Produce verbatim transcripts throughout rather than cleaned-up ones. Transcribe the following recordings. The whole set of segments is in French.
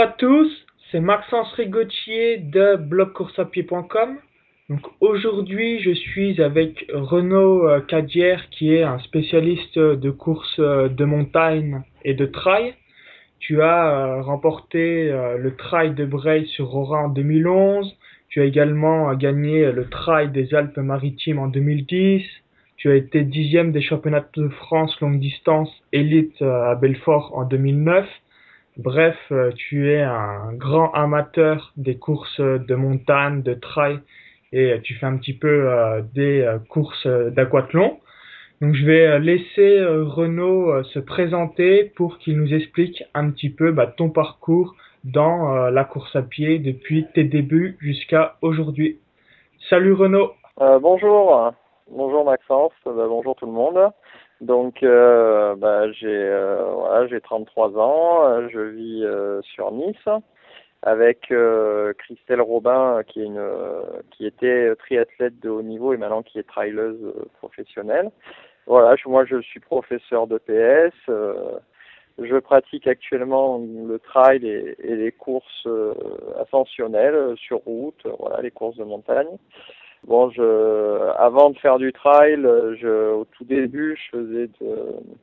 à tous, c'est Maxence Rigotier de blog course à pied point com. Donc aujourd'hui, je suis avec Renaud euh, Cadière qui est un spécialiste de courses euh, de montagne et de trail. Tu as euh, remporté euh, le trail de Breil sur Roran en deux mille onze. Tu as également euh, gagné le trail des Alpes-Maritimes en deux mille dix. Tu as été dixième des championnats de France longue distance élite euh, à Belfort en deux mille neuf. Bref, euh, tu es un grand amateur des courses de montagne, de trail, et euh, tu fais un petit peu euh, des euh, courses euh, d'aquathlon. Donc je vais euh, laisser euh, Renaud euh, se présenter pour qu'il nous explique un petit peu bah, ton parcours dans euh, la course à pied depuis tes débuts jusqu'à aujourd'hui. Salut Renaud. Euh, bonjour, bonjour Maxence, bah, bonjour tout le monde. Donc euh, bah, j'ai euh, voilà, j'ai trente-trois ans, euh, je vis euh, sur Nice avec euh, Christelle Robin qui est une euh, qui était triathlète de haut niveau et maintenant qui est traileuse euh, professionnelle. Voilà, je, moi je suis professeur de P S. Euh, je pratique actuellement le trail et, et les courses euh, ascensionnelles euh, sur route, euh, voilà, les courses de montagne. Bon, je, avant de faire du trail, je, au tout début, je faisais de,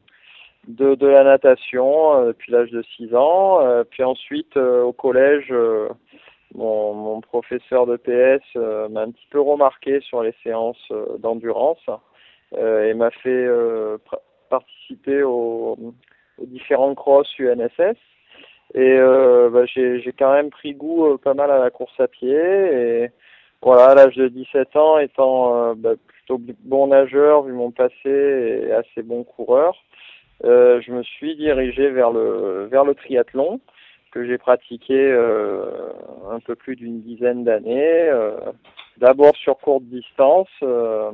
de, de la natation euh, depuis l'âge de six ans. Euh, puis ensuite, euh, au collège, euh, mon, mon professeur de P S euh, m'a un petit peu remarqué sur les séances euh, d'endurance euh, et m'a fait euh, pr- participer aux, aux différents cross U N S S. Et euh, bah, j'ai, j'ai quand même pris goût euh, pas mal à la course à pied. Et voilà, à l'âge de dix-sept ans, étant euh, bah, plutôt bon nageur vu mon passé et assez bon coureur, euh, je me suis dirigé vers le vers le triathlon que j'ai pratiqué euh, un peu plus d'une dizaine d'années. Euh, d'abord sur courte distance, euh,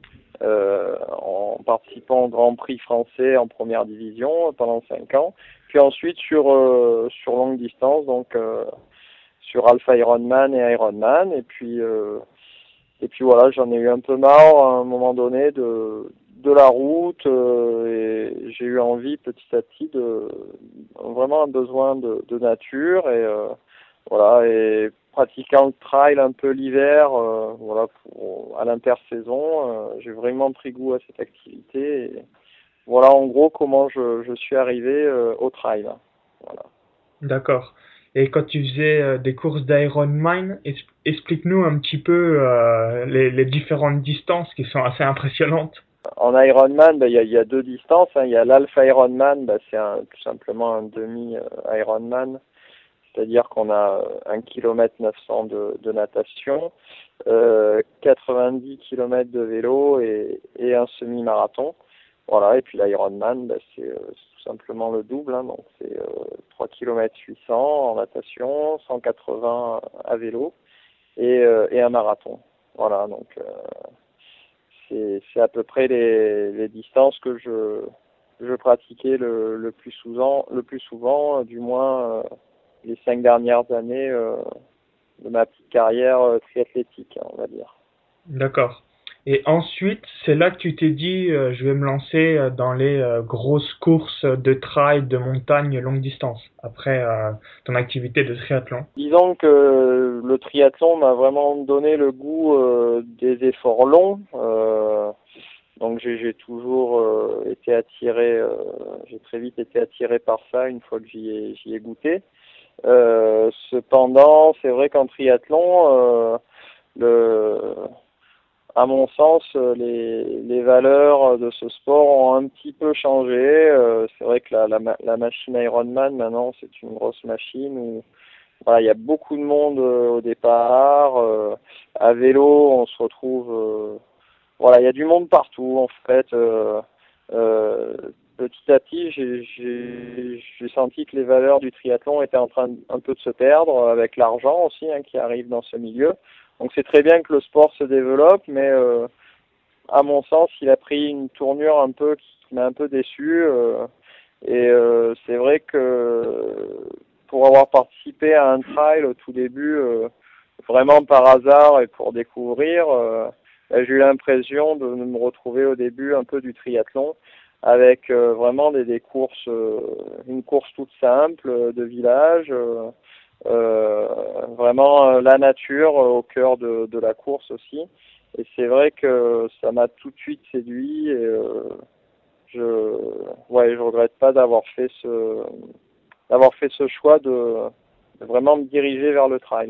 euh, en participant au Grand Prix français en première division pendant cinq ans, puis ensuite sur euh, sur longue distance, donc euh, sur Alpha Ironman et Ironman, et puis euh, et puis voilà, j'en ai eu un peu marre à un moment donné de de la route, euh, et j'ai eu envie petit à petit de vraiment un besoin de, de nature, et euh, voilà, et pratiquant le trail un peu l'hiver, euh, voilà, pour, à l'intersaison, euh, j'ai vraiment pris goût à cette activité. Et voilà en gros comment je, je suis arrivé euh, au trail. Voilà. D'accord. Et quand tu faisais euh, des courses d'Ironman, es- explique-nous un petit peu euh, les, les différentes distances qui sont assez impressionnantes. En Ironman, bah, il y, a, y a deux distances. Hein. Il y a l'Alpha Ironman, bah, c'est un, tout simplement un demi-Ironman. C'est-à-dire qu'on a un kilomètre neuf cents de, de natation, euh, quatre-vingt-dix kilomètres de vélo et, et un semi-marathon. Voilà, et puis l'Ironman, bah, c'est, euh, c'est tout simplement le double, hein, donc c'est euh, trois kilomètres huit cents en natation, cent quatre-vingts à vélo et, euh, et un marathon. Voilà, donc euh, c'est, c'est à peu près les, les distances que je, je pratiquais le, le plus souvent, le plus souvent, du moins euh, les cinq dernières années euh, de ma petite carrière euh, triathlétique, on va dire. D'accord. Et ensuite, c'est là que tu t'es dit, euh, je vais me lancer euh, dans les euh, grosses courses de trail, de montagne, longue distance, après euh, ton activité de triathlon. Disons que le triathlon m'a vraiment donné le goût euh, des efforts longs. Euh, donc j'ai, j'ai toujours euh, été attiré, euh, j'ai très vite été attiré par ça une fois que j'y ai, j'y ai goûté. Euh, cependant, c'est vrai qu'en triathlon, euh, le, à mon sens, les, les valeurs de ce sport ont un petit peu changé. Euh, c'est vrai que la, la, la machine Ironman, maintenant, c'est une grosse machine où voilà, il y a beaucoup de monde euh, au départ. Euh, à vélo, on se retrouve. Euh, voilà, il y a du monde partout en fait. Euh, euh, petit à petit, j'ai, j'ai, j'ai senti que les valeurs du triathlon étaient en train de, un peu de se perdre avec l'argent aussi hein, qui arrive dans ce milieu. Donc c'est très bien que le sport se développe, mais euh, à mon sens, il a pris une tournure un peu qui, qui m'a un peu déçu. Euh, et euh, c'est vrai que pour avoir participé à un trail au tout début, euh, vraiment par hasard et pour découvrir, euh, j'ai eu l'impression de me retrouver au début un peu du triathlon avec euh, vraiment des, des courses, euh, une course toute simple euh, de village. Euh, vraiment euh, la nature euh, au cœur de, de la course aussi. Et c'est vrai que ça m'a tout de suite séduit et euh, je ouais, je regrette pas d'avoir fait ce d'avoir fait ce choix de, de vraiment me diriger vers le trail.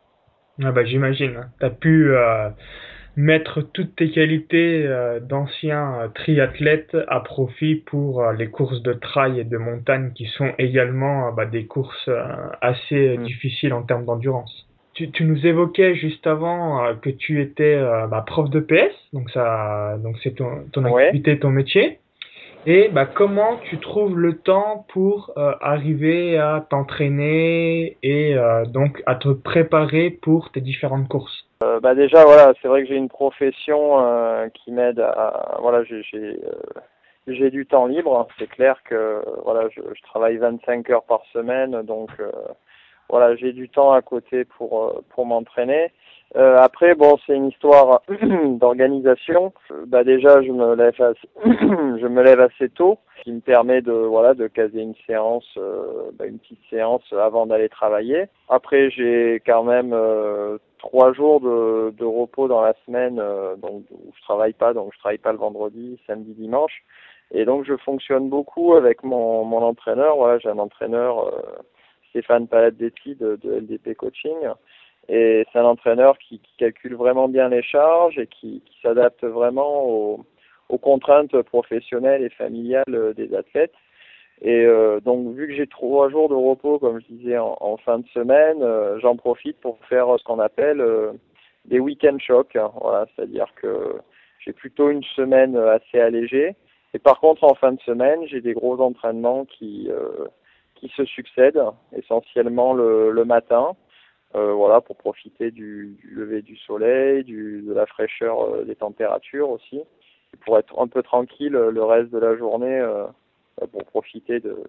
Ah bah, j'imagine. Tu as pu euh, mettre toutes tes qualités euh, d'ancien euh, triathlète à profit pour euh, les courses de trail et de montagne qui sont également euh, bah, des courses euh, assez Mm. difficiles en termes d'endurance. Tu, tu nous évoquais juste avant euh, que tu étais euh, bah, prof de P S, donc ça, donc c'est ton, ton Ouais. activité, ton métier. Et bah, comment tu trouves le temps pour euh, arriver à t'entraîner et euh, donc à te préparer pour tes différentes courses? Euh, bah déjà voilà, c'est vrai que j'ai une profession euh, qui m'aide à voilà, j'ai j'ai euh, j'ai du temps libre. C'est clair que voilà, je, je travaille vingt-cinq heures par semaine, donc euh, voilà, j'ai du temps à côté pour euh, pour m'entraîner. Euh, après, bon, c'est une histoire d'organisation. Euh, Bah déjà, je me lève assez, je me lève assez tôt, ce qui me permet de voilà de caser une séance, euh, bah, une petite séance avant d'aller travailler. Après, j'ai quand même euh, trois jours de, de repos dans la semaine, euh, donc où je travaille pas, donc je travaille pas le vendredi, samedi, dimanche. Et donc, je fonctionne beaucoup avec mon mon entraîneur. Voilà, j'ai un entraîneur. Euh, Stéphane Paladzetti de, de L D P Coaching. Et c'est un entraîneur qui, qui calcule vraiment bien les charges et qui, qui s'adapte vraiment aux, aux contraintes professionnelles et familiales des athlètes. Et euh, donc, vu que j'ai trois jours de repos, comme je disais, en, en fin de semaine, euh, j'en profite pour faire ce qu'on appelle euh, des week-end shocks. Hein. Voilà, c'est-à-dire que j'ai plutôt une semaine assez allégée. Et par contre, en fin de semaine, j'ai des gros entraînements qui euh, qui se succèdent, essentiellement le, le matin, euh, voilà, pour profiter du, du lever du soleil, du, de la fraîcheur euh, des températures aussi, et pour être un peu tranquille euh, le reste de la journée, euh, pour profiter de,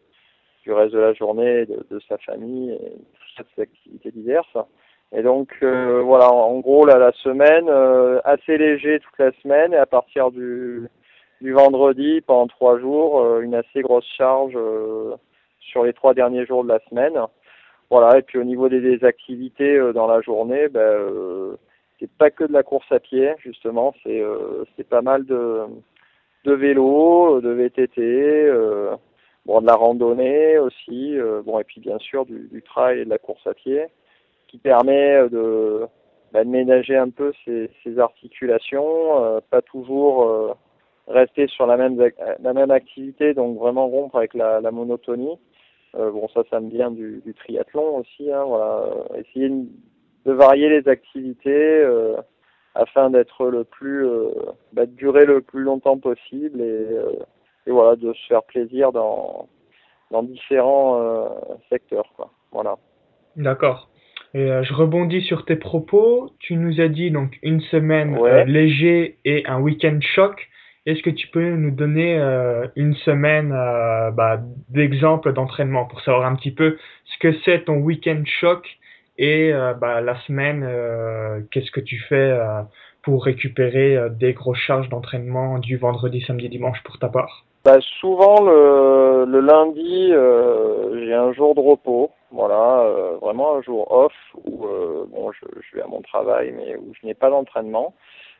du reste de la journée, de, de sa famille et toutes ces activités diverses. Et donc euh, voilà, en gros là, la semaine euh, assez léger toute la semaine et à partir du du vendredi pendant trois jours, euh, une assez grosse charge euh, sur les trois derniers jours de la semaine. Voilà, et puis au niveau des, des activités euh, dans la journée, ben euh, c'est pas que de la course à pied, justement, c'est euh, c'est pas mal de de vélo, de V T T, euh, bon de la randonnée aussi, euh, bon et puis bien sûr du, du trail et de la course à pied, qui permet de bah, de ménager un peu ses, ses articulations, euh, pas toujours euh, rester sur la même la même activité, donc vraiment rompre avec la, la monotonie. Euh, bon, ça, ça me vient du, du triathlon aussi. Hein, voilà. Essayer de varier les activités euh, afin d'être le plus, euh, bah, de durer le plus longtemps possible et, euh, et voilà, de se faire plaisir dans dans différents euh, secteurs, quoi. Voilà. D'accord. Et euh, je rebondis sur tes propos. Tu nous as dit donc une semaine euh, Ouais. léger et un week-end choc. Est-ce que tu peux nous donner euh, une semaine euh, bah, d'exemple d'entraînement pour savoir un petit peu ce que c'est ton week-end choc et euh, bah, la semaine, euh, qu'est-ce que tu fais euh, pour récupérer euh, des grosses charges d'entraînement du vendredi, samedi, dimanche pour ta part? Bah, souvent le, le lundi, euh, j'ai un jour de repos, voilà, euh, vraiment un jour off où euh, bon, je, je vais à mon travail, mais où je n'ai pas d'entraînement.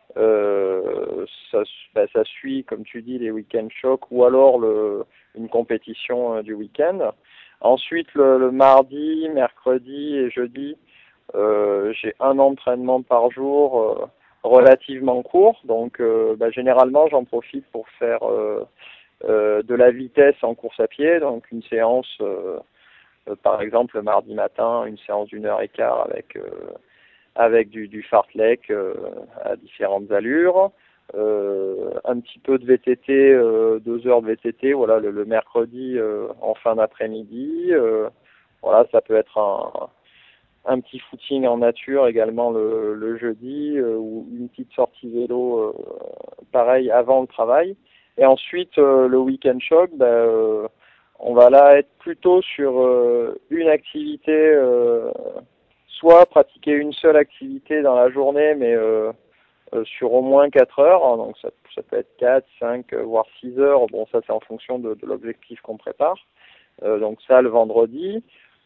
Euh, ça, bah, ça suit, comme tu dis, les week-end shocks ou alors le, une compétition euh, du week-end. Ensuite, le, le mardi, mercredi et jeudi, euh, j'ai un entraînement par jour euh, relativement court. Donc, euh, bah, généralement, j'en profite pour faire euh, euh, de la vitesse en course à pied. Donc, une séance, euh, euh, par exemple, le mardi matin, une séance d'une heure et quart avec euh, avec du, du fartlek euh, à différentes allures, euh, un petit peu de V T T, euh, deux heures de V T T, voilà, le, le mercredi euh, en fin d'après-midi. Euh, voilà, ça peut être un, un petit footing en nature également le, le jeudi euh, ou une petite sortie vélo, euh, pareil, avant le travail. Et ensuite, euh, le week-end shock, ben, euh, on va là être plutôt sur euh, une activité euh, soit pratiquer une seule activité dans la journée, mais euh, euh, sur au moins quatre heures, hein, donc ça, ça peut être quatre, cinq, euh, voire six heures, bon ça c'est en fonction de, de l'objectif qu'on prépare, euh, donc ça le vendredi,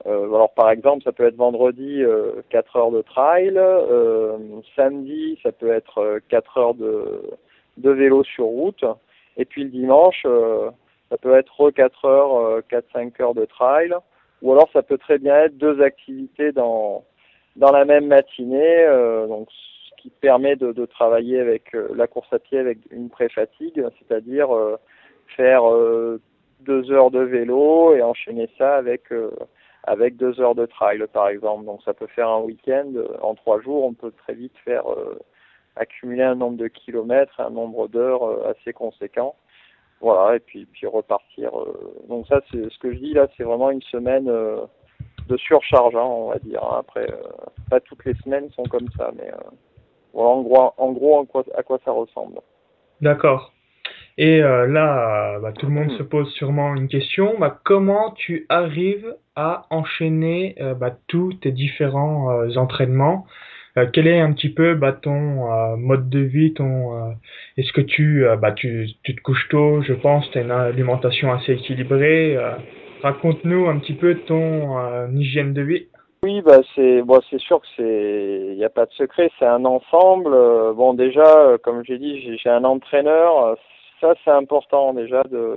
Euh, alors par exemple, ça peut être vendredi euh, quatre heures de trail, euh, samedi ça peut être euh, quatre heures de, de vélo sur route, et puis le dimanche euh, ça peut être quatre heures, euh, quatre cinq heures de trail, ou alors ça peut très bien être deux activités dans dans la même matinée, euh, donc ce qui permet de, de travailler avec euh, la course à pied avec une pré-fatigue, c'est-à-dire euh, faire euh, deux heures de vélo et enchaîner ça avec euh, avec deux heures de trail par exemple. Donc ça peut faire un week-end, euh, en trois jours on peut très vite faire euh, accumuler un nombre de kilomètres, un nombre d'heures euh, assez conséquent. Voilà, et puis puis repartir. Euh, donc ça c'est ce que je dis là, c'est vraiment une semaine euh, de surcharge, hein, on va dire. Après, euh, pas toutes les semaines sont comme ça, mais euh, voilà en gros, en gros en quoi, à quoi ça ressemble. D'accord. Et euh, là, euh, bah, tout le monde se pose sûrement une question. Bah, comment tu arrives à enchaîner euh, bah, tous tes différents euh, entraînements? Euh, quel est un petit peu bah, ton euh, mode de vie, ton euh, est-ce que tu euh, bah tu tu te couches tôt, je pense, tu as une alimentation assez équilibrée. Euh, raconte-nous un petit peu ton euh, hygiène de vie. Oui, bah c'est bon, c'est sûr que c'est, il n'y a pas de secret, c'est un ensemble. Euh, bon, déjà, euh, comme j'ai dit, j'ai j'ai un entraîneur. euh, Ça, c'est important déjà de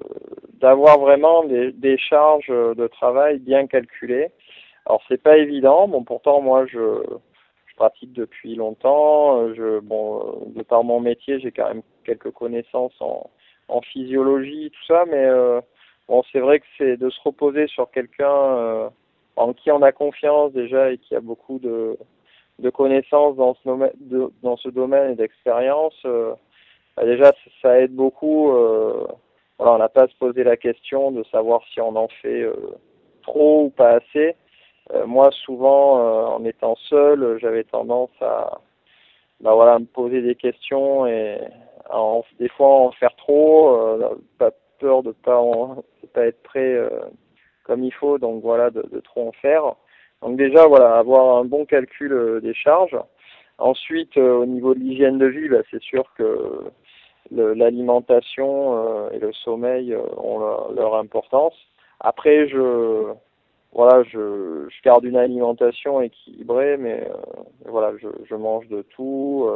d'avoir vraiment des, des charges de travail bien calculées. Alors, c'est pas évident. Bon, pourtant, moi, je je pratique depuis longtemps. euh, Je bon, euh, de par mon métier, j'ai quand même quelques connaissances en en physiologie, tout ça, mais euh, bon, c'est vrai que c'est de se reposer sur quelqu'un. Euh, en qui on a confiance déjà et qui a beaucoup de, de connaissances dans ce domaine, de, dans ce domaine et d'expérience, euh, bah déjà ça aide beaucoup. Euh, voilà, on n'a pas à se poser la question de savoir si on en fait euh, trop ou pas assez. Euh, moi, souvent, euh, en étant seul, j'avais tendance à, bah voilà, me poser des questions et à en, des fois en faire trop, euh, pas peur de pas en, de pas être prêt. Euh, comme il faut, donc voilà, de, de trop en faire. Donc déjà, voilà, avoir un bon calcul euh, des charges. Ensuite, euh, au niveau de l'hygiène de vie, bah, c'est sûr que le, l'alimentation euh, et le sommeil euh, ont leur, leur importance. Après, je voilà, je, je garde une alimentation équilibrée, mais euh, voilà, je, je mange de tout.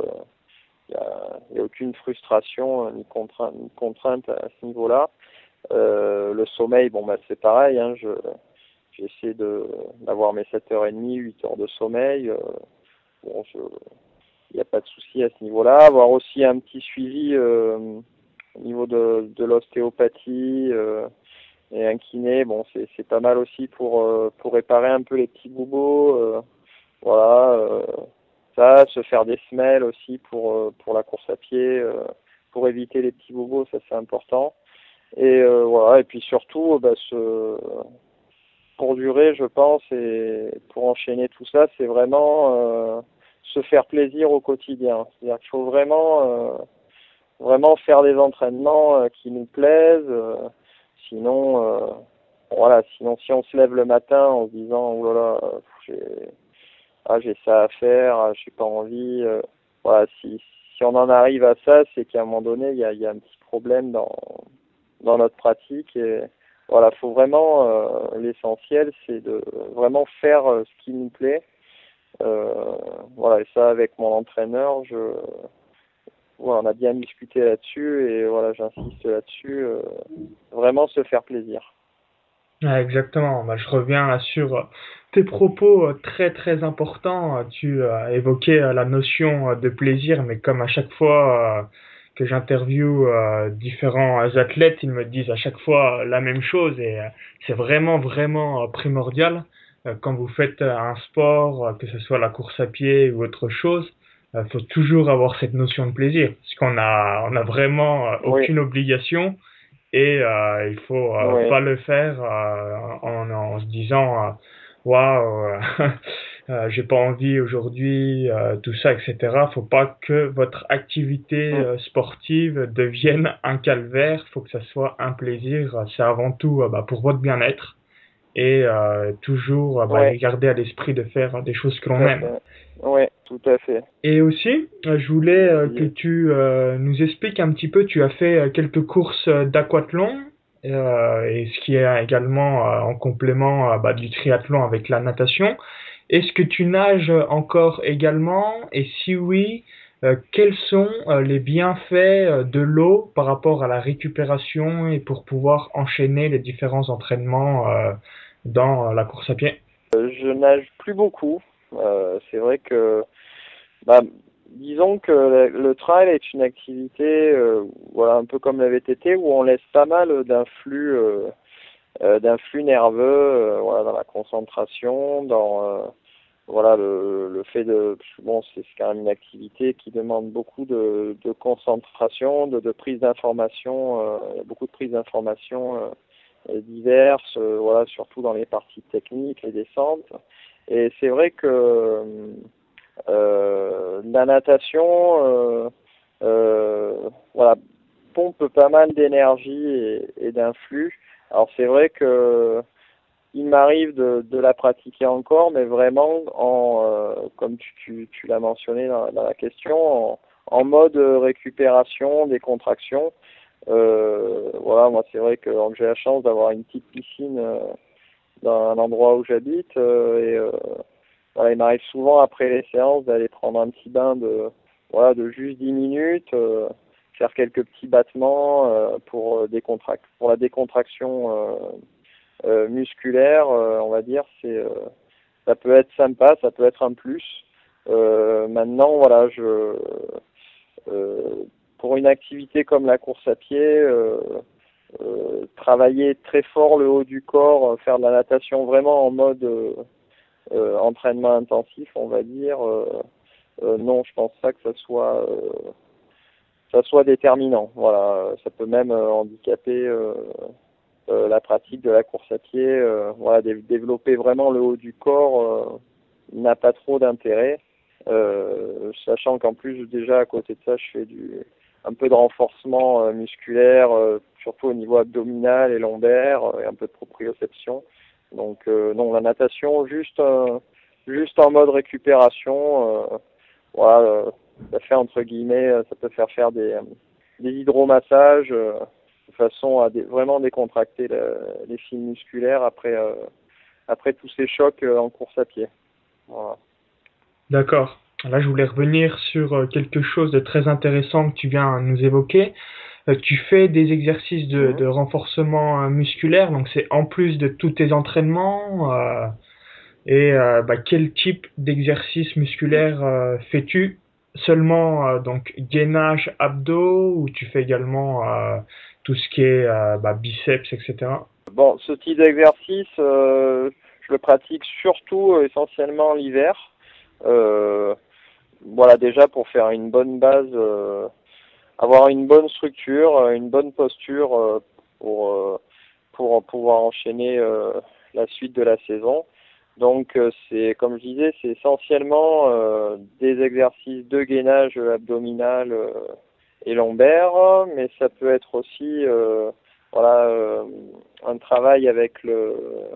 Il euh, n'y a, y a aucune frustration euh, ni contrainte, ni contrainte à ce niveau-là. Euh, le sommeil, bon bah c'est pareil, hein, je j'essaie de d'avoir mes sept heures trente, huit heures de sommeil. Euh, bon, je il n'y a pas de souci à ce niveau-là. Avoir aussi un petit suivi euh, au niveau de, de l'ostéopathie euh, et un kiné, bon c'est c'est pas mal aussi pour euh, pour réparer un peu les petits bobos. Euh, voilà, euh, ça, se faire des semelles aussi pour euh, pour la course à pied, euh, pour éviter les petits bobos, ça c'est important. Et euh, voilà, et puis surtout, bah, ce, pour durer, je pense, et pour enchaîner tout ça, c'est vraiment euh, se faire plaisir au quotidien. C'est-à-dire qu'il faut vraiment, euh, vraiment faire des entraînements euh, qui nous plaisent. Euh, sinon, euh, voilà, sinon si on se lève le matin en se disant, oh là là, euh, j'ai, ah, j'ai ça à faire, ah, j'ai pas envie. Euh, voilà, si, si on en arrive à ça, c'est qu'à un moment donné, il y a, il y a un petit problème dans dans notre pratique et voilà, faut vraiment euh, l'essentiel c'est de vraiment faire euh, ce qui nous plaît. Euh, voilà, et ça avec mon entraîneur, je voilà, on a bien discuté là-dessus et voilà, j'insiste là-dessus, euh, vraiment se faire plaisir. Ouais, exactement. Bah, je reviens là sur euh, tes propos euh, très très importants. Euh, Tu euh, as évoqué euh, la notion euh, de plaisir, mais comme à chaque fois euh, que j'interviewe euh, différents euh, athlètes, ils me disent à chaque fois euh, la même chose et euh, c'est vraiment vraiment euh, primordial euh, quand vous faites euh, un sport, euh, que ce soit la course à pied ou autre chose. Il faut toujours avoir cette notion de plaisir, parce qu'on a on a vraiment euh, Oui, aucune obligation et euh, il faut euh, oui, pas le faire euh, en, en se disant euh, waouh euh, euh, j'ai pas envie aujourd'hui euh, tout ça etc. Faut pas que votre activité mm, euh, sportive devienne un calvaire, faut que ça soit un plaisir. C'est avant tout euh, bah, pour votre bien-être et euh, toujours euh, bah, ouais, garder à l'esprit de faire des choses que tout l'on à aime. fait. Oui, tout à fait. Et aussi, euh, je voulais Et euh, que puis, tu euh, nous expliques un petit peu, tu as fait euh, quelques courses euh, d'aquathlon. euh, et ce qui est également euh, en complément euh, bah, du triathlon avec la natation. Est-ce que tu nages encore également? Et si oui, euh, quels sont euh, les bienfaits euh, de l'eau par rapport à la récupération et pour pouvoir enchaîner les différents entraînements euh, dans euh, la course à pied? Euh, je nage plus beaucoup. Euh, c'est vrai que, bah, disons que le, le trail est une activité, euh, voilà, un peu comme la V T T, où on laisse pas mal d'influx, euh, euh, d'influx nerveux, euh, voilà, dans la concentration, dans euh, voilà le, le fait de, bon, c'est quand même une activité qui demande beaucoup de, de concentration, de, de prise d'information, euh, beaucoup de prise d'information euh, diverses, euh, voilà, surtout dans les parties techniques, les descentes. Et c'est vrai que euh, la natation, euh, euh, voilà, pompe pas mal d'énergie et, et d'influx. Alors c'est vrai que il m'arrive de, de la pratiquer encore, mais vraiment en, euh, comme tu, tu, tu l'as mentionné dans, dans la question, en, en mode récupération, décontraction. Euh, voilà, moi c'est vrai que donc, j'ai la chance d'avoir une petite piscine euh, dans un endroit où j'habite euh, et euh, voilà, il m'arrive souvent après les séances d'aller prendre un petit bain de voilà de juste dix minutes, euh, faire quelques petits battements euh, pour décontrac pour la décontraction euh, euh, musculaire, euh, on va dire. C'est euh, ça peut être sympa, ça peut être un plus. Euh, maintenant, voilà, je euh, pour une activité comme la course à pied, euh, euh, travailler très fort le haut du corps, euh, faire de la natation vraiment en mode euh, euh, entraînement intensif, on va dire. Euh, euh, non, je pense pas que ça soit euh, ça soit déterminant. Voilà, ça peut même euh, handicaper euh, euh, la pratique de la course à pied. Euh, voilà, dé développer vraiment le haut du corps euh, n'a pas trop d'intérêt. Euh, sachant qu'en plus déjà à côté de ça, je fais du un peu de renforcement euh, musculaire, euh, surtout au niveau abdominal et lombaire, euh, et un peu de proprioception. Donc euh, non, la natation juste euh, juste en mode récupération, euh, voilà, euh, ça fait entre guillemets, euh, ça peut faire faire des des hydromassages euh, de façon à dé vraiment décontracter le, les fibres musculaires après euh, après tous ces chocs euh, en course à pied. Voilà. D'accord. Là, je voulais revenir sur euh, quelque chose de très intéressant que tu viens de nous évoquer. Euh, tu fais des exercices de, Mmh. de renforcement euh, musculaire, donc c'est en plus de tous tes entraînements. Euh, et euh, bah, quel type d'exercice musculaire euh, fais-tu? Seulement euh, donc gainage, abdos, ou tu fais également euh, tout ce qui est euh, bah, biceps, et cetera. Bon, ce type d'exercice, euh, je le pratique surtout euh, essentiellement l'hiver. Euh, voilà, déjà pour faire une bonne base, euh, avoir une bonne structure, euh, une bonne posture euh, pour euh, pour pouvoir enchaîner euh, la suite de la saison. Donc euh, c'est, comme je disais, c'est essentiellement euh, des exercices de gainage abdominal euh, et lombaire, mais ça peut être aussi euh, voilà euh, un travail avec le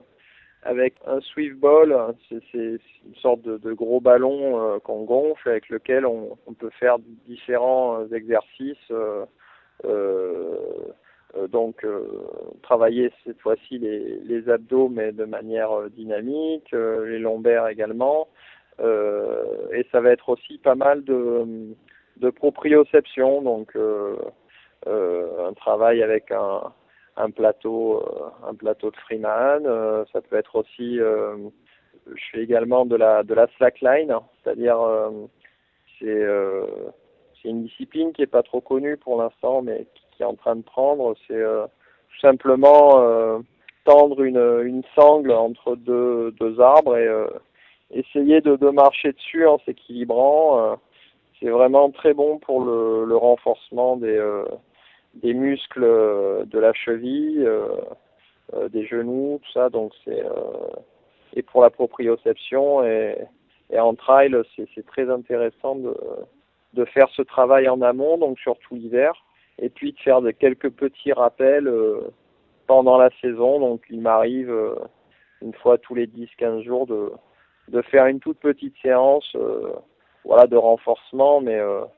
avec un swivel ball. C'est, c'est une sorte de, de gros ballon euh, qu'on gonfle avec lequel on, on peut faire différents exercices. Euh, euh, euh, donc euh, travailler cette fois-ci les, les abdos mais de manière euh, dynamique, euh, les lombaires également, euh, et ça va être aussi pas mal de, de proprioception, donc euh, euh, un travail avec un, un plateau euh, un plateau de Freeman. Euh, ça peut être aussi euh, je fais également de la de la slackline, c'est-à-dire euh, c'est euh, c'est une discipline qui est pas trop connue pour l'instant, mais qui, qui est en train de prendre. C'est euh, tout simplement euh, tendre une, une sangle entre deux, deux arbres et euh, essayer de, de marcher dessus en s'équilibrant. Euh, c'est vraiment très bon pour le, le renforcement des, euh, des muscles de la cheville, euh, euh, des genoux, tout ça. Donc c'est euh, et pour la proprioception et, et en trail, c'est, c'est très intéressant de, de faire ce travail en amont, donc surtout l'hiver, et puis de faire de quelques petits rappels euh, pendant la saison. Donc il m'arrive euh, une fois tous les dix quinze jours de, de faire une toute petite séance euh, voilà, de renforcement, mais euh,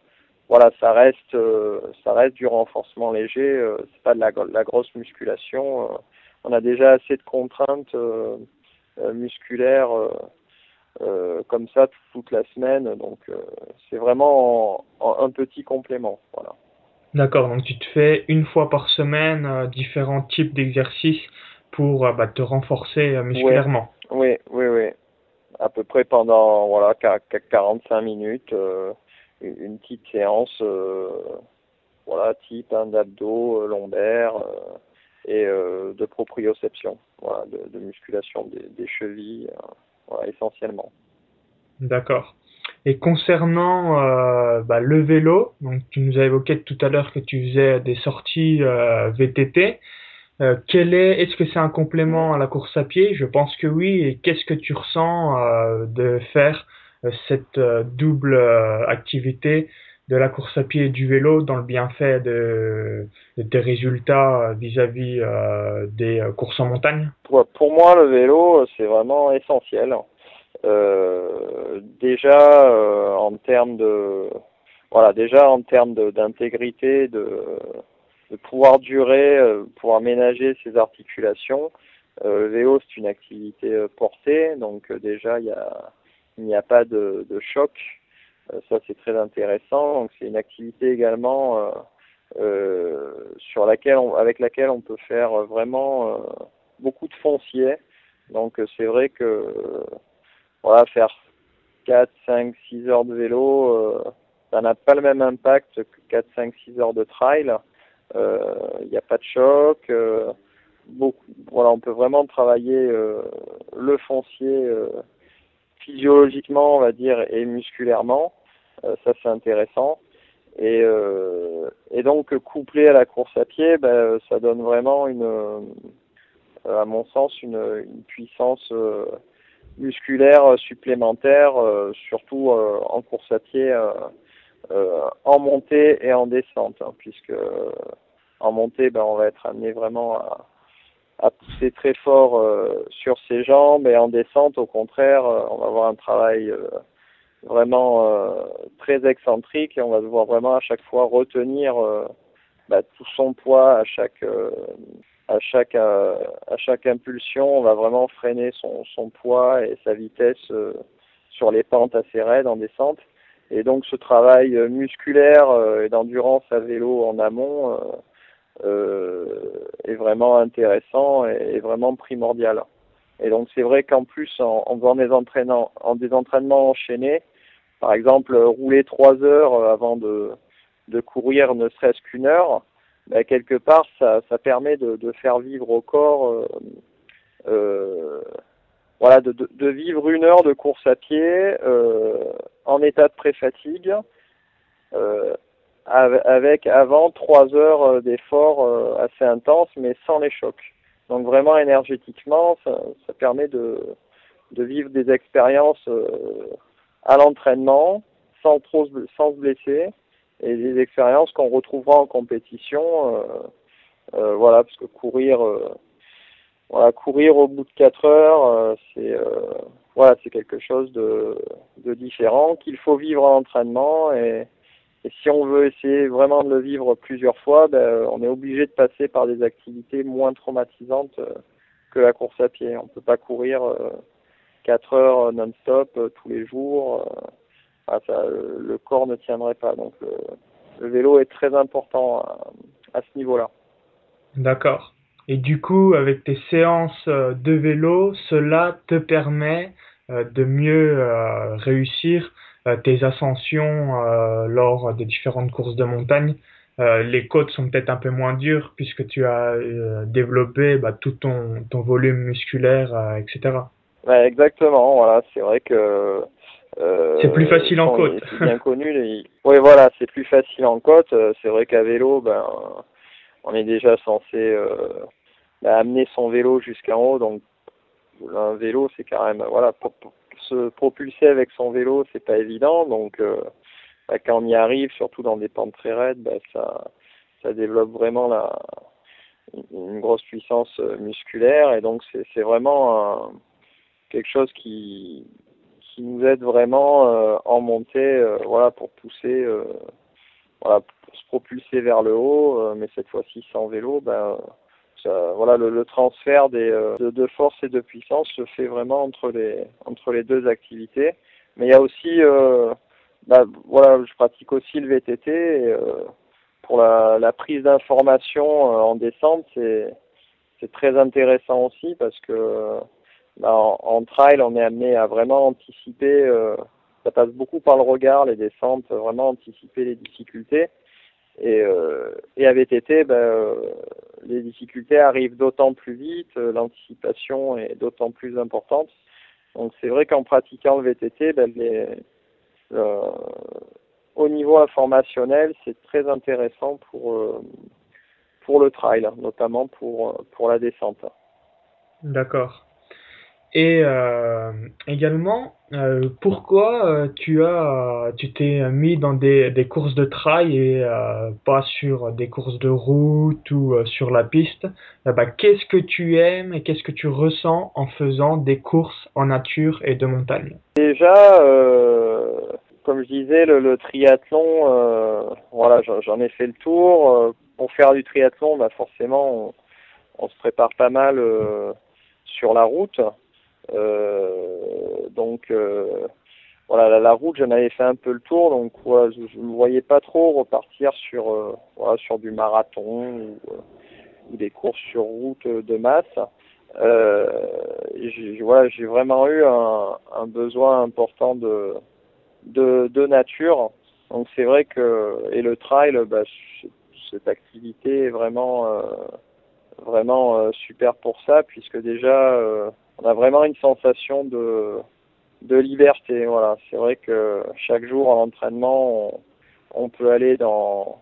voilà, ça reste, euh, ça reste du renforcement léger, euh, c'est pas de la, de la grosse musculation. Euh, on a déjà assez de contraintes euh, euh, musculaires euh, euh, comme ça toute la semaine, donc euh, c'est vraiment en, en un petit complément. Voilà. D'accord, donc tu te fais une fois par semaine euh, différents types d'exercices pour euh, bah, te renforcer euh, Oui, musculairement. oui, oui, oui. À peu près pendant voilà quarante-cinq minutes, euh, une une petite séance, euh, voilà, type hein, d'abdos, euh, lombaires euh, et euh, de proprioception, voilà, de, de musculation des, des chevilles, euh, voilà, essentiellement. D'accord. Et concernant euh, bah, le vélo, donc tu nous as évoqué tout à l'heure que tu faisais des sorties euh, V T T. Euh, quel est, est-ce que c'est un complément à la course à pied? Je pense que oui. Et qu'est-ce que tu ressens euh, de faire euh, cette euh, double euh, activité de la course à pied et du vélo dans le bienfait de, de tes résultats euh, vis-à-vis euh, des euh, courses en montagne? Pour, pour moi, le vélo, c'est vraiment essentiel. Euh, déjà euh, en termes de voilà déjà en termes de- d'intégrité de, de pouvoir durer euh, pouvoir ménager ses articulations, euh, le vélo c'est une activité euh, portée, donc euh, déjà il y a il n'y a pas de, de choc. Euh, ça c'est très intéressant, donc c'est une activité également euh, euh, sur laquelle on, avec laquelle on peut faire vraiment euh, beaucoup de foncier, donc euh, c'est vrai que voilà, faire quatre, cinq, six heures de vélo, euh, ça n'a pas le même impact que quatre, cinq, six heures de trail. Il euh, n'y a pas de choc. Euh, beaucoup, voilà, on peut vraiment travailler euh, le foncier euh, physiologiquement, on va dire, et musculairement. Euh, ça, c'est intéressant. Et, euh, et donc, couplé à la course à pied, ben, ça donne vraiment une, euh, à mon sens, une, une puissance euh, musculaire supplémentaire, euh, surtout euh, en course à pied, euh, euh, en montée et en descente, hein, puisque euh, en montée, ben, on va être amené vraiment à, à pousser très fort euh, sur ses jambes, et en descente, au contraire, euh, on va avoir un travail euh, vraiment euh, très excentrique, et on va devoir vraiment à chaque fois retenir euh, bah, tout son poids à chaque euh, à chaque euh, à chaque impulsion. On va vraiment freiner son, son poids et sa vitesse euh, sur les pentes assez raides en descente. Et donc ce travail euh, musculaire euh, et d'endurance à vélo en amont euh, euh, est vraiment intéressant et, et vraiment primordial. Et donc c'est vrai qu'en plus en, en faisant des entraînements en des entraînements enchaînés, par exemple rouler trois heures avant de de courir ne serait-ce qu'une heure, ben, quelque part, ça, ça permet de, de faire vivre au corps, euh, euh, voilà, de, de, de vivre une heure de course à pied euh, en état de pré-fatigue, euh, avec avant trois heures d'effort euh, assez intense, mais sans les chocs. Donc vraiment énergétiquement, ça, ça permet de, de vivre des expériences euh, à l'entraînement sans trop sans se blesser, et des expériences qu'on retrouvera en compétition. Euh, euh, voilà, parce que courir, euh, voilà, courir au bout de quatre heures, euh, c'est euh, voilà, c'est quelque chose de, de différent qu'il faut vivre en entraînement, et, et si on veut essayer vraiment de le vivre plusieurs fois, ben, on est obligé de passer par des activités moins traumatisantes euh, que la course à pied. On peut pas courir euh, quatre heures non-stop euh, tous les jours. Euh, ah, ça, le, le corps ne tiendrait pas. Donc le, le vélo est très important à, à ce niveau-là. D'accord. Et du coup, avec tes séances euh, de vélo, cela te permet euh, de mieux euh, réussir euh, tes ascensions euh, lors des différentes courses de montagne. Euh, les côtes sont peut-être un peu moins dures puisque tu as euh, développé bah, tout ton, ton volume musculaire, euh, et cetera. Ouais, exactement. Voilà, c'est vrai que C'est plus euh, facile en sont, côte. c'est bien connu. Les... Oui, voilà, c'est plus facile en côte. Euh, C'est vrai qu'à vélo, ben, on est déjà censé euh, ben, amener son vélo jusqu'en haut. Donc un vélo, c'est quand même voilà, pour, pour se propulser avec son vélo, c'est pas évident. Donc euh, ben, quand on y arrive, surtout dans des pentes très raides, ben, ça ça développe vraiment la une grosse puissance euh, musculaire, et donc c'est c'est vraiment un, quelque chose qui qui nous aide vraiment euh, en montée, euh, voilà, pour pousser euh, voilà, pour se propulser vers le haut, euh, mais cette fois-ci sans vélo, ben, ça, voilà, le, le transfert des, euh, de, de force et de puissance se fait vraiment entre les, entre les deux activités. Mais il y a aussi, euh, bah, voilà, je pratique aussi le V T T. Et, euh, pour la, la prise d'information euh, en descente, c'est, c'est très intéressant aussi parce que bah, en, en trail, on est amené à vraiment anticiper. Euh, ça passe beaucoup par le regard, les descentes, vraiment anticiper les difficultés. Et, euh, et à V T T, ben, euh, les difficultés arrivent d'autant plus vite, euh, l'anticipation est d'autant plus importante. Donc c'est vrai qu'en pratiquant le V T T, ben, les, euh, au niveau informationnel, c'est très intéressant pour, euh, pour le trail, notamment pour, pour la descente. D'accord. Et euh, également, euh, pourquoi euh, tu as, tu t'es mis dans des, des courses de trail et euh, pas sur des courses de route ou euh, sur la piste? Euh, bah, qu'est-ce que tu aimes et qu'est-ce que tu ressens en faisant des courses en nature et de montagne? Déjà, euh, comme je disais, le, le triathlon, euh, voilà, j'en, j'en ai fait le tour. Euh, pour faire du triathlon, bah forcément, on, on se prépare pas mal euh, sur la route. Euh, donc euh, voilà, la, la route, j'en avais fait un peu le tour, donc voilà, je ne me voyais pas trop repartir sur euh, voilà, sur du marathon ou, euh, ou des courses sur route de masse. Euh, j'ai, voilà, j'ai vraiment eu un, un besoin important de, de de nature. Donc c'est vrai que et le trail, bah, cette activité est vraiment euh, vraiment euh, super pour ça, puisque déjà euh, on a vraiment une sensation de de liberté. Voilà, c'est vrai que chaque jour en entraînement, on, on peut aller dans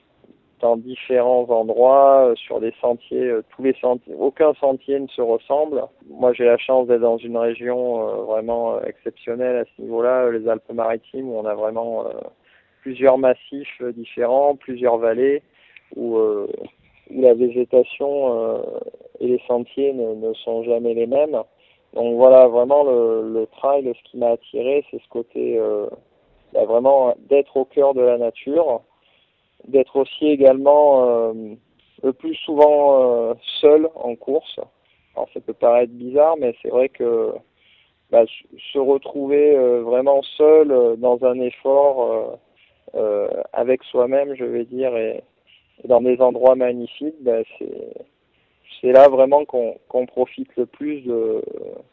dans différents endroits, euh, sur des sentiers, euh, tous les sentiers, aucun sentier ne se ressemble. Moi, j'ai la chance d'être dans une région euh, vraiment euh, exceptionnelle à ce niveau-là, euh, les Alpes-Maritimes, où on a vraiment euh, plusieurs massifs euh, différents, plusieurs vallées, où, euh, où la végétation euh, et les sentiers ne, ne sont jamais les mêmes. Donc voilà, vraiment le, le trail, ce qui m'a attiré, c'est ce côté euh, bah, vraiment d'être au cœur de la nature, d'être aussi également euh, le plus souvent euh, seul en course. Alors ça peut paraître bizarre, mais c'est vrai que bah, se retrouver euh, vraiment seul euh, dans un effort euh, euh, avec soi-même, je vais dire, et, et dans des endroits magnifiques, bah, c'est c'est là vraiment qu'on qu'on profite le plus de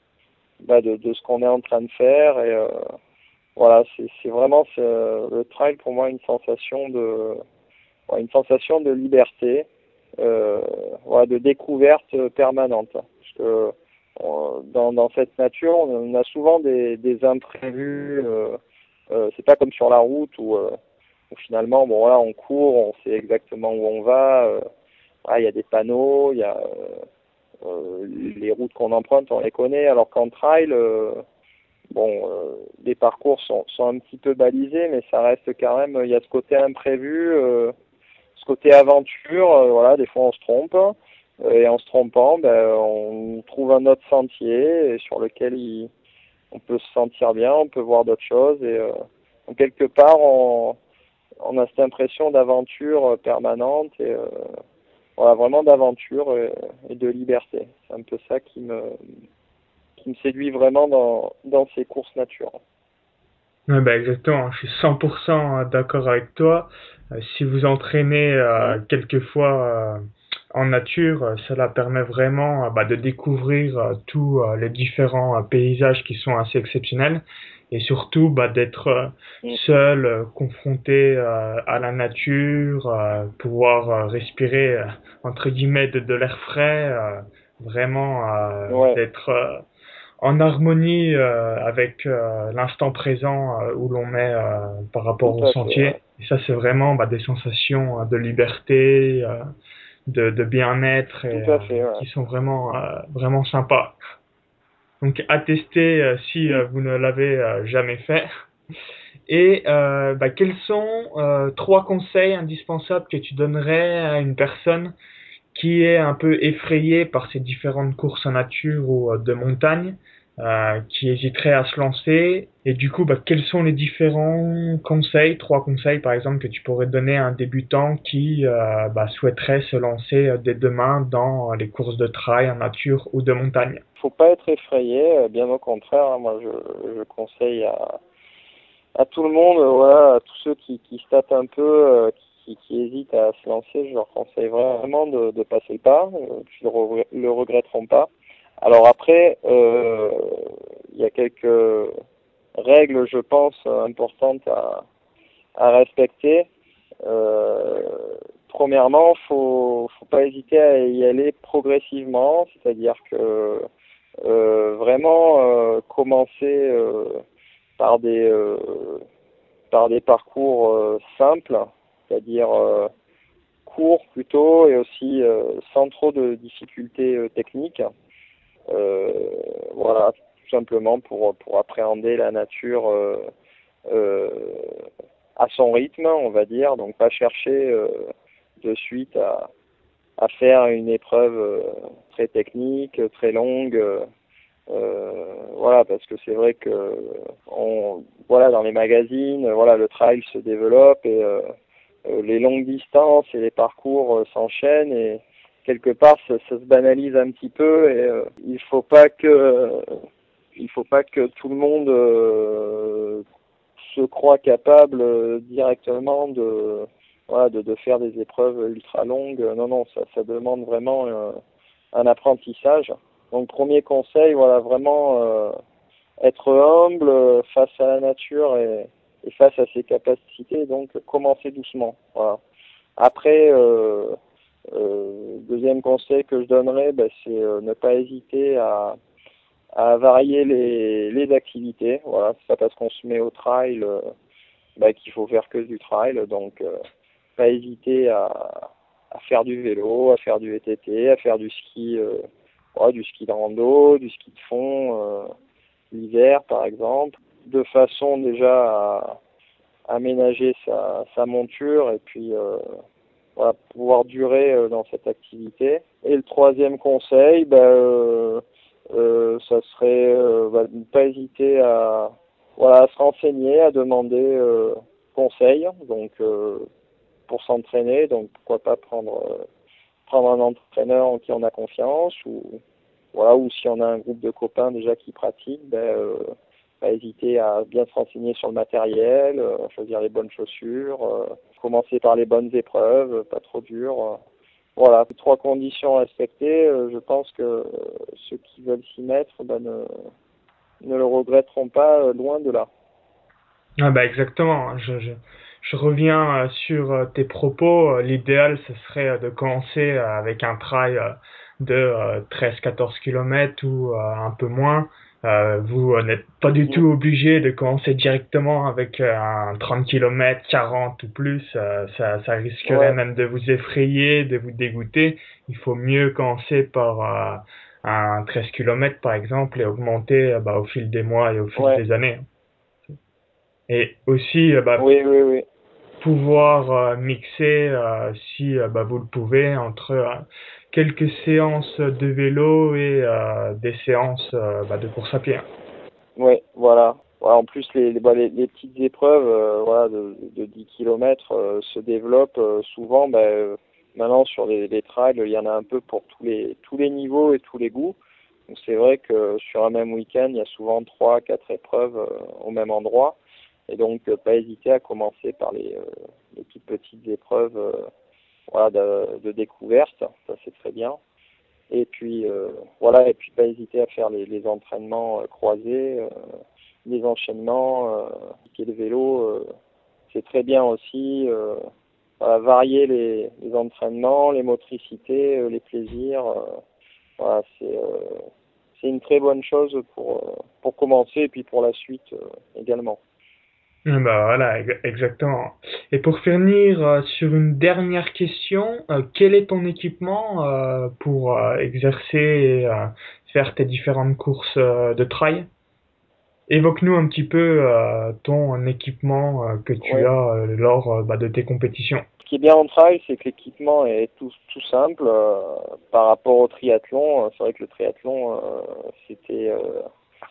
bah, de, de ce qu'on est en train de faire. Et euh, voilà, c'est c'est vraiment c'est, euh, le trail pour moi une sensation de une sensation de liberté, euh, voilà, de découverte permanente. Parce que euh, dans, dans cette nature, on a souvent des, des imprévus. Euh, euh, c'est pas comme sur la route où, euh, où finalement, bon voilà, on court, on sait exactement où on va. Euh, voilà, il y a des panneaux, il y a euh, euh, les routes qu'on emprunte, on les connaît. Alors qu'en trail, euh, bon, euh, les parcours sont, sont un petit peu balisés, mais ça reste quand même. Il y a ce côté imprévu. Euh, ce côté aventure, euh, voilà, des fois on se trompe, euh, et en se trompant, ben, on trouve un autre sentier et sur lequel il, on peut se sentir bien, on peut voir d'autres choses, et euh, donc quelque part on, on a cette impression d'aventure permanente, et euh, voilà, vraiment d'aventure et, et de liberté. C'est un peu ça qui me, qui me séduit vraiment dans, dans ces courses nature. Ouais, bah exactement, je suis cent pour cent d'accord avec toi. Euh, si vous entraînez euh, Mmh. quelquefois euh, en nature, euh, cela permet vraiment euh, bah, de découvrir euh, tous euh, les différents euh, paysages qui sont assez exceptionnels et surtout bah, d'être euh, Mmh. seul, euh, confronté euh, à la nature, euh, pouvoir euh, respirer euh, entre guillemets de, de l'air frais, euh, vraiment euh, Ouais, d'être euh, en harmonie euh, avec euh, l'instant présent euh, où l'on est euh, par tout rapport au à fait, ouais. sentier. Et ça, c'est vraiment bah, des sensations euh, de liberté, euh, de, de bien-être Tout et euh, à fait, ouais. qui sont vraiment euh, vraiment sympas. Donc, à tester euh, si Mmh. euh, vous ne l'avez euh, jamais fait. Et euh, bah, quels sont euh, trois conseils indispensables que tu donnerais à une personne qui est un peu effrayée par ces différentes courses en nature ou euh, de montagne? euh, qui hésiteraient à se lancer. Et du coup, bah, quels sont les différents conseils, trois conseils par exemple, que tu pourrais donner à un débutant qui euh, bah, souhaiterait se lancer euh, dès demain dans les courses de trail en nature ou de montagne? Faut pas être effrayé, euh, bien au contraire. Hein, moi, je, je conseille à, à tout le monde, euh, voilà, à tous ceux qui, qui se tâtent un peu, euh, qui, qui hésitent à se lancer, je leur conseille vraiment de, de passer le pas. Euh, ils le, regr- le regretteront pas. Alors après, euh, il y a quelques règles, je pense, importantes à, à respecter. Euh, Premièrement, faut, faut pas hésiter à y aller progressivement, c'est-à-dire que euh, vraiment euh, commencer euh, par des euh, par des parcours euh, simples, c'est-à-dire euh, courts plutôt et aussi euh, sans trop de difficultés euh, techniques. Euh, voilà, tout simplement pour pour appréhender la nature euh, euh, à son rythme, on va dire, donc pas chercher euh, de suite à, à faire une épreuve euh, très technique, très longue. Euh, euh, voilà, parce que c'est vrai que on, voilà, dans les magazines, voilà, le trail se développe et euh, euh, les longues distances et les parcours euh, s'enchaînent et quelque part ça, ça se banalise un petit peu et euh, il faut pas que euh, il faut pas que tout le monde euh, se croit capable euh, directement de voilà de, de faire des épreuves ultra longues. Non, non, ça, ça demande vraiment euh, un apprentissage. Donc premier conseil, voilà, vraiment euh, être humble euh, face à la nature et, et face à ses capacités, donc commencer doucement. Voilà. Après, euh, euh, deuxième conseil que je donnerais, ben, c'est euh, ne pas hésiter à, à varier les, les activités. Voilà, c'est pas parce qu'on se met au trail euh, ben, qu'il faut faire que du trail, donc euh, pas hésiter à, à faire du vélo, à faire du V T T, à faire du ski, euh, ouais, du ski de rando, du ski de fond, euh, l'hiver par exemple, de façon déjà à aménager sa, sa monture et puis euh, voilà, pouvoir durer euh, dans cette activité. Et le troisième conseil, bah, euh, euh, ça serait euh, bah, ne pas hésiter à, voilà, à se renseigner, à demander euh, conseil, donc euh, pour s'entraîner, donc pourquoi pas prendre euh, prendre un entraîneur en qui on a confiance ou voilà, ou si on a un groupe de copains déjà qui pratiquent, ben, euh, pas hésiter à bien se renseigner sur le matériel, euh, choisir les bonnes chaussures, euh, commencer par les bonnes épreuves, euh, pas trop dur. euh. Voilà, ces trois conditions à respecter, euh, je pense que euh, ceux qui veulent s'y mettre ben, ne, ne le regretteront pas, euh, loin de là. Ah bah exactement. Je, je, je reviens euh, sur euh, tes propos. Euh, L'idéal, ce serait euh, de commencer euh, avec un trail euh, de euh, treize quatorze kilomètres ou euh, un peu moins. Euh, vous euh, n'êtes pas du Mm. tout obligé de commencer directement avec euh, un trente kilomètres, quarante ou plus. Euh, ça, ça risquerait Ouais, même de vous effrayer, de vous dégoûter. Il faut mieux commencer par euh, un treize kilomètres par exemple et augmenter euh, bah, au fil des mois et au fil ouais, des années. Et aussi, euh, bah, oui, oui, oui. pouvoir euh, mixer, euh, si euh, bah, vous le pouvez, entre euh, quelques séances de vélo et euh, des séances euh, bah, de course à pied. Oui, voilà. Voilà, en plus, les, les, bah, les, les petites épreuves euh, voilà, de, de dix kilomètres euh, se développent euh, souvent. Bah, euh, maintenant, sur les, les trails, il y en a un peu pour tous les, tous les niveaux et tous les goûts. Donc, c'est vrai que sur un même week-end, il y a souvent trois, quatre épreuves euh, au même endroit. Et donc, euh, pas hésiter à commencer par les, euh, les toutes petites épreuves euh, voilà, de, de découverte. Ça, c'est très bien. Et puis euh, voilà, et puis pas hésiter à faire les, les entraînements euh, croisés, euh, les enchaînements, euh, et le vélo, euh, c'est très bien aussi. Euh, voilà, varier les, les entraînements, les motricités, euh, les plaisirs. Euh, voilà, c'est euh, c'est une très bonne chose pour euh, pour commencer et puis pour la suite euh, également. Euh, Bah voilà, ex- exactement. Et pour finir euh, sur une dernière question, euh, quel est ton équipement euh, pour euh, exercer et euh, faire tes différentes courses euh, de trail? Évoque-nous un petit peu euh, ton équipement euh, que tu Ouais. as euh, lors euh, bah, de tes compétitions. Ce qui est bien en trail, c'est que l'équipement est tout, tout simple euh, par rapport au triathlon. C'est vrai que le triathlon, euh, c'était euh,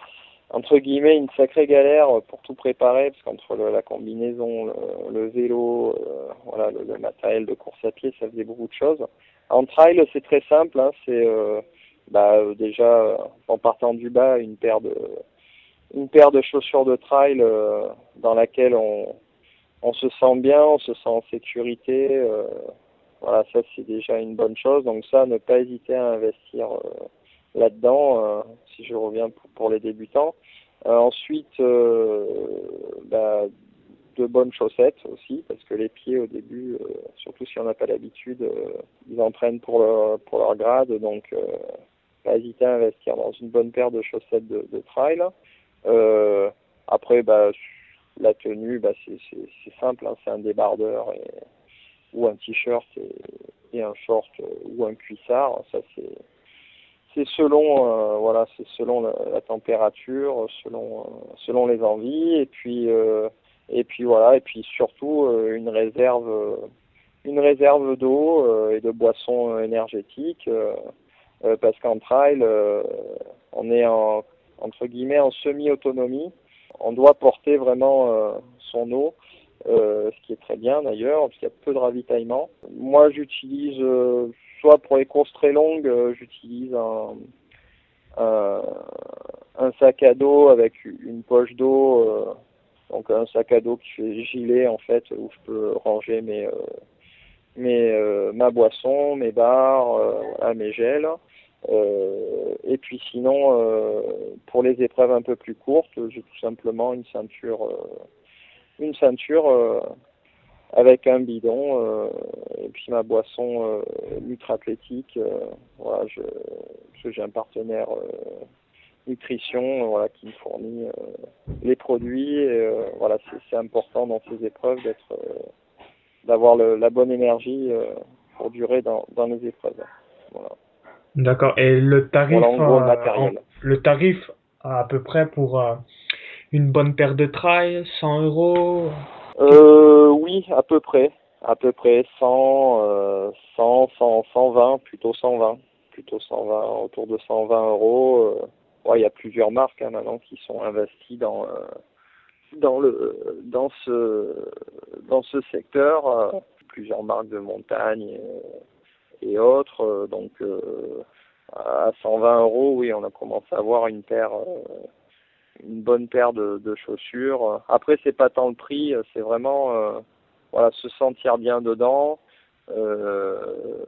entre guillemets une sacrée galère pour tout préparer, parce qu'entre le, la combinaison, le, le vélo, euh, voilà, le, le matériel de course à pied, ça faisait beaucoup de choses. En trail, c'est très simple, hein, c'est euh, bah, déjà en partant du bas une paire de une paire de chaussures de trail euh, dans laquelle on on se sent bien, on se sent en sécurité. Euh, voilà, ça c'est déjà une bonne chose. Donc ça, ne pas hésiter à investir euh, là-dedans, euh, si je reviens pour, pour les débutants. Euh, ensuite, euh, bah, de bonnes chaussettes aussi, parce que les pieds au début, euh, surtout si on n'a pas l'habitude, euh, ils en prennent pour leur, pour leur grade. Donc, euh, pas hésiter à investir dans une bonne paire de chaussettes de, de trail. Euh, après, bah, la tenue, bah, c'est, c'est, c'est simple, hein, c'est un débardeur et, ou un t-shirt et, et un short euh, ou un cuissard. Ça, c'est, c'est selon, euh, voilà, c'est selon la, la température, selon, euh, selon les envies, et puis, euh, et puis voilà, et puis surtout euh, une réserve, euh, une réserve d'eau euh, et de boissons énergétiques, euh, euh, parce qu'en trail, euh, on est en entre guillemets en semi-autonomie. On doit porter vraiment euh, son eau, euh, ce qui est très bien d'ailleurs, parce qu'il y a peu de ravitaillement. Moi, j'utilise, euh, soit pour les courses très longues, euh, j'utilise un, un, un sac à dos avec une poche d'eau, euh, donc un sac à dos qui fait gilet en fait, où je peux ranger mes, euh, mes euh, ma boisson, mes barres, euh, voilà, mes gels. Euh, et puis sinon, euh, pour les épreuves un peu plus courtes, j'ai tout simplement une ceinture, euh, une ceinture euh, avec un bidon euh, et puis ma boisson euh, nutra-athlétique. Euh, voilà, je, parce que j'ai un partenaire euh, nutrition, euh, voilà, qui me fournit euh, les produits. Et, euh, voilà, c'est, c'est important dans ces épreuves d'être, euh, d'avoir le, la bonne énergie euh, pour durer dans, dans les épreuves. Voilà. D'accord. Et le tarif, Voilà en gros le euh, en- matériel. le tarif à peu près pour euh, une bonne paire de trail, cent euros. Euh, oui, à peu près. À peu près cent, euh, cent, cent, cent vingt, plutôt cent vingt. Plutôt cent vingt, autour de cent vingt euros. Euh, ouais, il y a plusieurs marques hein, maintenant qui sont investies dans, euh, dans, le, dans, ce, dans ce secteur. Euh, plusieurs marques de montagne et, et autres. Euh, donc, euh, à cent vingt euros, oui, on a commencé à avoir une paire. Euh, une bonne paire de, de chaussures. Après, c'est pas tant le prix, c'est vraiment euh, voilà, se sentir bien dedans, euh,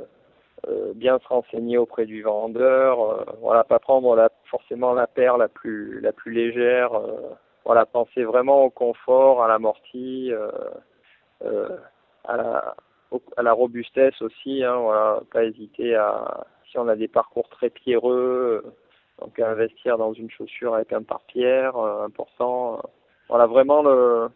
euh, bien se renseigner auprès du vendeur, euh, voilà, pas prendre la, forcément la paire la plus la plus légère, euh, voilà, penser vraiment au confort, à l'amorti, euh, euh, à la au, à la robustesse aussi, hein, voilà, pas hésiter à, si on a des parcours très pierreux, donc à investir dans une chaussure avec un pare-pierre euh, important. Euh, voilà, vraiment le,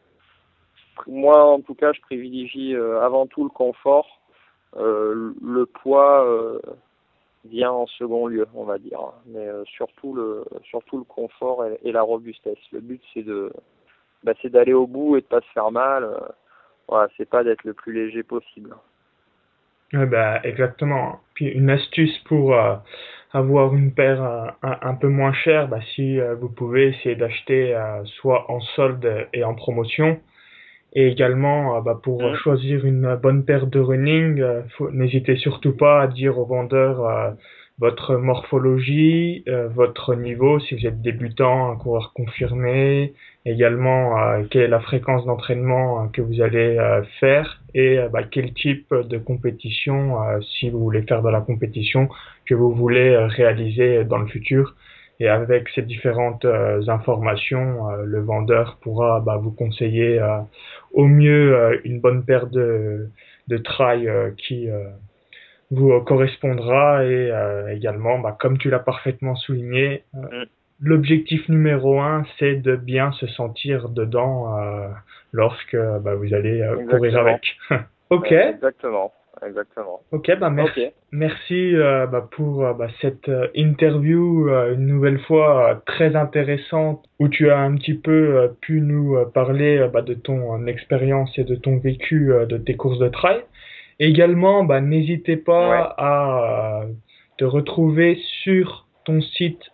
moi en tout cas, je privilégie euh, avant tout le confort. Euh, le poids euh, vient en second lieu, on va dire, mais euh, surtout le surtout le confort et, et la robustesse. Le but c'est de bah, c'est d'aller au bout et de pas se faire mal. Euh, voilà, c'est pas d'être le plus léger possible. Ouais, bah, exactement. Puis une astuce pour euh, avoir une paire euh, un, un peu moins chère, bah, si euh, vous pouvez essayer d'acheter euh, soit en solde et en promotion. Et également, euh, bah, pour Mmh. choisir une bonne paire de running, euh, faut- n'hésitez surtout pas à dire au vendeur euh, votre morphologie, euh, votre niveau, si vous êtes débutant, un coureur confirmé, également euh, quelle est la fréquence d'entraînement euh, que vous allez euh, faire et euh, bah, quel type de compétition, euh, si vous voulez faire de la compétition, que vous voulez euh, réaliser dans le futur. Et avec ces différentes euh, informations, euh, le vendeur pourra bah, vous conseiller euh, au mieux euh, une bonne paire de, de trail euh, qui euh, vous euh, correspondra et euh, également, bah, comme tu l'as parfaitement souligné, euh, Mmh. l'objectif numéro un, c'est de bien se sentir dedans euh, lorsque bah, vous allez euh, courir Exactement. avec. Ok, Euh, exactement. Exactement. ok, bah Ok. merci, merci euh, bah, pour euh, bah, cette euh, interview euh, une nouvelle fois euh, très intéressante où tu as un petit peu euh, pu nous euh, parler euh, bah, de ton euh, expérience et de ton vécu euh, de tes courses de trail. Également, bah, n'hésitez Ouais. pas à euh, te retrouver sur ton site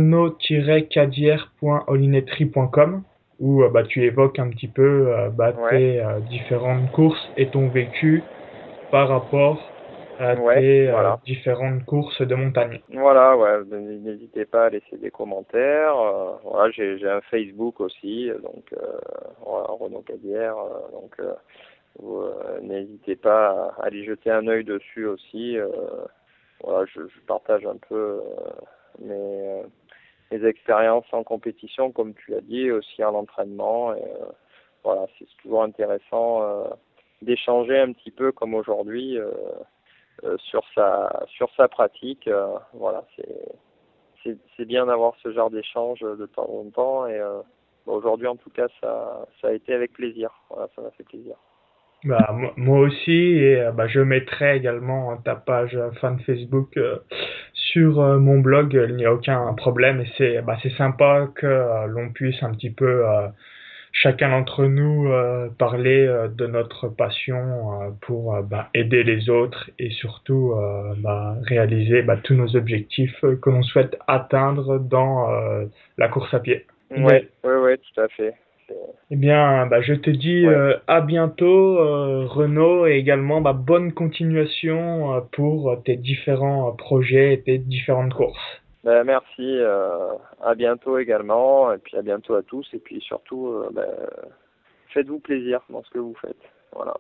renaud-cadière point olinetterie point com où euh, bah, tu évoques un petit peu euh, bah, Ouais. tes euh, différentes courses et ton vécu par rapport à Ouais, tes euh, voilà. différentes courses de montagne. Voilà, ouais, n'hésitez pas à laisser des commentaires. Euh, voilà, j'ai j'ai un Facebook aussi, donc euh, voilà, Renaud Cadière, euh, donc euh, vous, euh, n'hésitez pas à aller jeter un œil dessus aussi. Euh, voilà, je, je partage un peu euh, mes, euh, mes expériences en compétition, comme tu l'as dit, aussi en entraînement. Et, euh, voilà, c'est toujours intéressant euh, d'échanger un petit peu comme aujourd'hui. Euh, Euh, sur sa sur sa pratique. Euh, voilà, c'est c'est c'est bien d'avoir ce genre d'échange de temps en temps et euh, bon, aujourd'hui en tout cas ça ça a été avec plaisir. Voilà, ça m'a fait plaisir. Bah, moi, moi aussi, et euh, bah, je mettrai également ta page euh, fan Facebook euh, sur euh, mon blog, il n'y a aucun problème, et c'est bah, c'est sympa que euh, l'on puisse un petit peu, euh, chacun d'entre nous, euh, parler euh, de notre passion euh, pour euh, bah, aider les autres et surtout euh, bah, réaliser bah, tous nos objectifs euh, que l'on souhaite atteindre dans euh, la course à pied. Eh bien, Ouais, ouais, ouais, tout à fait. C'est- eh bien, bah, je te dis Ouais. euh, à bientôt, euh, Renaud, et également bah, bonne continuation euh, pour tes différents euh, projets et tes différentes courses. Ben, merci. Euh, à bientôt également et puis à bientôt à tous et puis surtout euh, ben, faites-vous plaisir dans ce que vous faites. Voilà.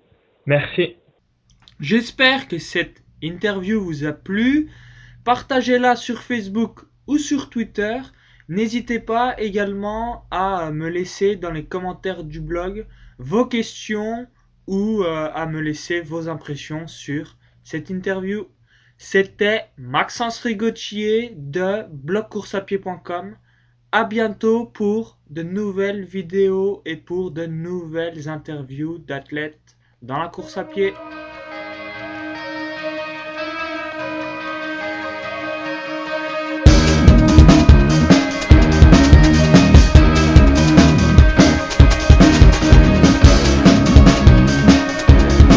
Merci. J'espère que cette interview vous a plu. Partagez-la sur Facebook ou sur Twitter. N'hésitez pas également à me laisser dans les commentaires du blog vos questions ou euh, à me laisser vos impressions sur cette interview. C'était Maxence Rigotier de blog course à pied point com. À bientôt pour de nouvelles vidéos et pour de nouvelles interviews d'athlètes dans la course à pied.